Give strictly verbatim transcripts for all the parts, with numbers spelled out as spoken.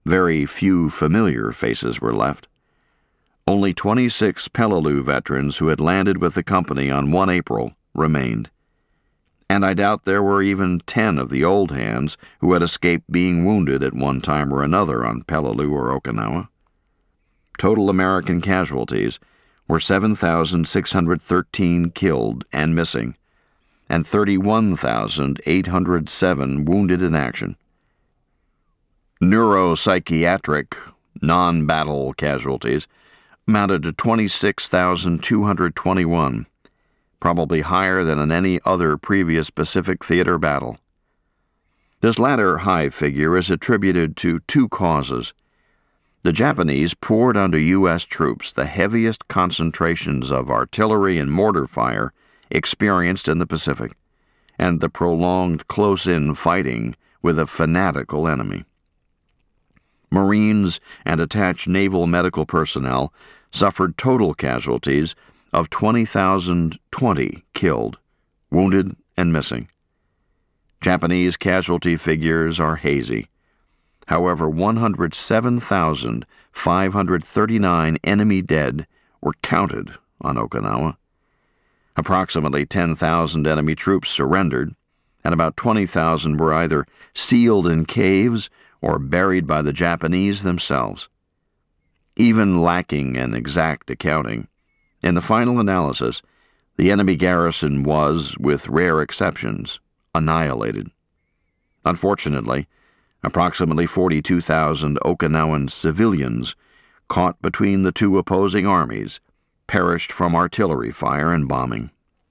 Very few familiar faces were left. Only twenty-six Peleliu veterans who had landed with the company on the first of April remained. And I doubt there were even ten of the old hands who had escaped being wounded at one time or another on Peleliu or Okinawa. Total American casualties were seven thousand six hundred thirteen killed and missing, and thirty-one thousand eight hundred seven wounded in action. Neuropsychiatric, non-battle casualties amounted to twenty-six thousand two hundred twenty-one, probably higher than in any other previous Pacific Theater battle. This latter high figure is attributed to two causes. The Japanese poured onto U S troops the heaviest concentrations of artillery and mortar fire experienced in the Pacific, and the prolonged close-in fighting with a fanatical enemy. Marines and attached naval medical personnel suffered total casualties of twenty thousand twenty killed, wounded, and missing. Japanese casualty figures are hazy. However, one hundred seven thousand five hundred thirty-nine enemy dead were counted on Okinawa. Approximately ten thousand enemy troops surrendered, and about twenty thousand were either sealed in caves or buried by the Japanese themselves. Even lacking an exact accounting, in the final analysis, the enemy garrison was, with rare exceptions, annihilated. Unfortunately, approximately forty-two thousand Okinawan civilians, caught between the two opposing armies, perished from artillery fire and bombing.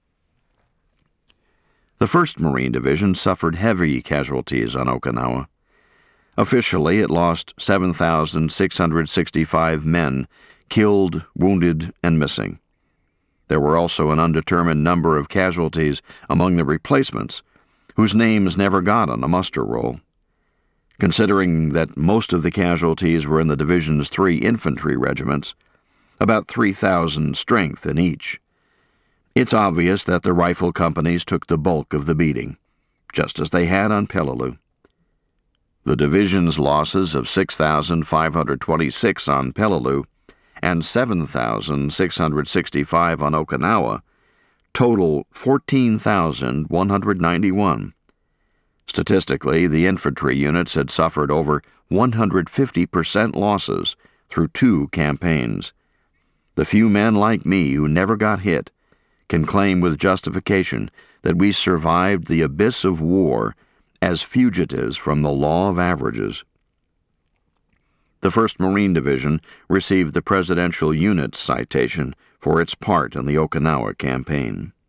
The first Marine Division suffered heavy casualties on Okinawa. Officially, it lost seven thousand six hundred sixty-five men, killed, wounded, and missing. There were also an undetermined number of casualties among the replacements, whose names never got on a muster roll. Considering that most of the casualties were in the division's three infantry regiments, about three thousand strength in each, it's obvious that the rifle companies took the bulk of the beating, just as they had on Peleliu. The division's losses of six thousand five hundred twenty-six on Peleliu and seven thousand six hundred sixty-five on Okinawa total fourteen thousand one hundred ninety-one. Statistically, the infantry units had suffered over one hundred fifty percent losses through two campaigns. The few men like me who never got hit can claim with justification that we survived the abyss of war as fugitives from the law of averages. The first Marine Division received the Presidential Unit Citation for its part in the Okinawa campaign.